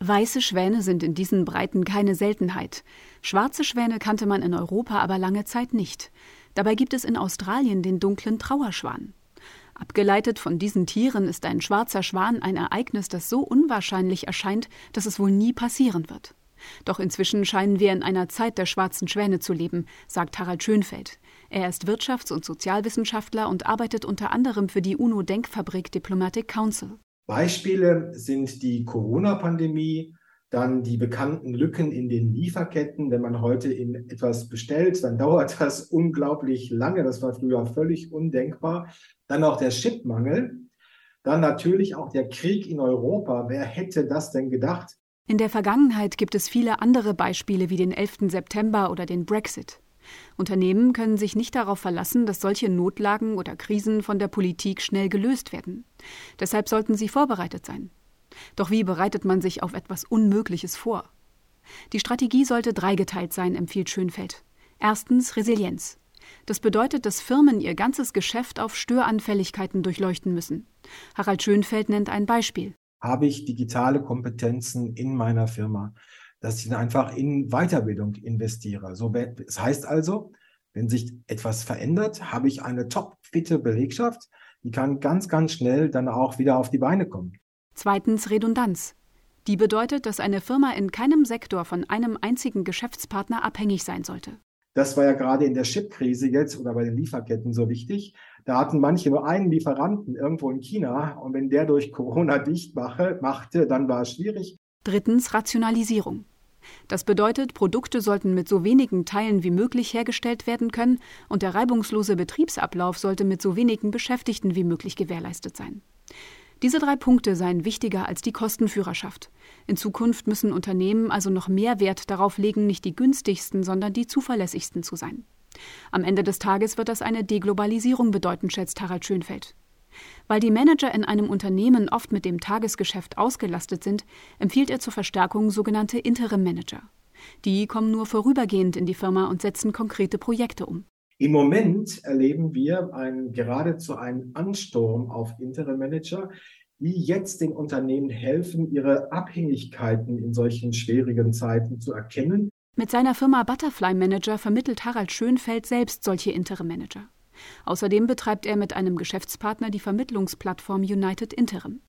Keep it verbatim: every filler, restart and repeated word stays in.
Weiße Schwäne sind in diesen Breiten keine Seltenheit. Schwarze Schwäne kannte man in Europa aber lange Zeit nicht. Dabei gibt es in Australien den dunklen Trauerschwan. Abgeleitet von diesen Tieren ist ein schwarzer Schwan ein Ereignis, das so unwahrscheinlich erscheint, dass es wohl nie passieren wird. Doch inzwischen scheinen wir in einer Zeit der schwarzen Schwäne zu leben, sagt Harald Schönfeldt. Er ist Wirtschafts- und Sozialwissenschaftler und arbeitet unter anderem für die UNO-Denkfabrik Diplomatic Council. Beispiele sind die Corona-Pandemie, dann die bekannten Lücken in den Lieferketten. Wenn man heute in etwas bestellt, dann dauert das unglaublich lange. Das war früher völlig undenkbar. Dann auch der Chipmangel. Dann natürlich auch der Krieg in Europa. Wer hätte das denn gedacht? In der Vergangenheit gibt es viele andere Beispiele wie den elften September oder den Brexit. Unternehmen können sich nicht darauf verlassen, dass solche Notlagen oder Krisen von der Politik schnell gelöst werden. Deshalb sollten sie vorbereitet sein. Doch wie bereitet man sich auf etwas Unmögliches vor? Die Strategie sollte dreigeteilt sein, empfiehlt Schönfeldt. Erstens Resilienz. Das bedeutet, dass Firmen ihr ganzes Geschäft auf Störanfälligkeiten durchleuchten müssen. Harald Schönfeldt nennt ein Beispiel. Habe ich digitale Kompetenzen in meiner Firma, dass ich dann einfach in Weiterbildung investiere. So, das heißt also, wenn sich etwas verändert, habe ich eine topfitte Belegschaft, die kann ganz, ganz schnell dann auch wieder auf die Beine kommen. Zweitens Redundanz. Die bedeutet, dass eine Firma in keinem Sektor von einem einzigen Geschäftspartner abhängig sein sollte. Das war ja gerade in der Chipkrise jetzt oder bei den Lieferketten so wichtig. Da hatten manche nur einen Lieferanten irgendwo in China und wenn der durch Corona dicht mache, machte, dann war es schwierig. Drittens Rationalisierung. Das bedeutet, Produkte sollten mit so wenigen Teilen wie möglich hergestellt werden können und der reibungslose Betriebsablauf sollte mit so wenigen Beschäftigten wie möglich gewährleistet sein. Diese drei Punkte seien wichtiger als die Kostenführerschaft. In Zukunft müssen Unternehmen also noch mehr Wert darauf legen, nicht die günstigsten, sondern die zuverlässigsten zu sein. Am Ende des Tages wird das eine Deglobalisierung bedeuten, schätzt Harald Schönfeldt. Weil die Manager in einem Unternehmen oft mit dem Tagesgeschäft ausgelastet sind, empfiehlt er zur Verstärkung sogenannte Interim-Manager. Die kommen nur vorübergehend in die Firma und setzen konkrete Projekte um. Im Moment erleben wir einen, geradezu einen Ansturm auf Interim-Manager, die jetzt den Unternehmen helfen, ihre Abhängigkeiten in solchen schwierigen Zeiten zu erkennen. Mit seiner Firma Butterfly Manager vermittelt Harald Schönfeldt selbst solche Interim-Manager. Außerdem betreibt er mit einem Geschäftspartner die Vermittlungsplattform United Interim.